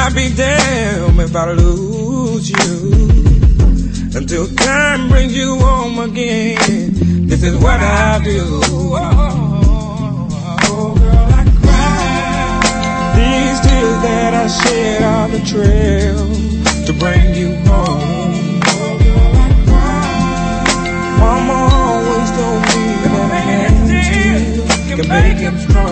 I'd be damned if I lose you. Until time brings you home again, this is what I do. Oh, girl, I cry. These tears that I shed on the trail to bring you home. Oh, girl, I cry. Mama always told me that a man's tears can make him strong.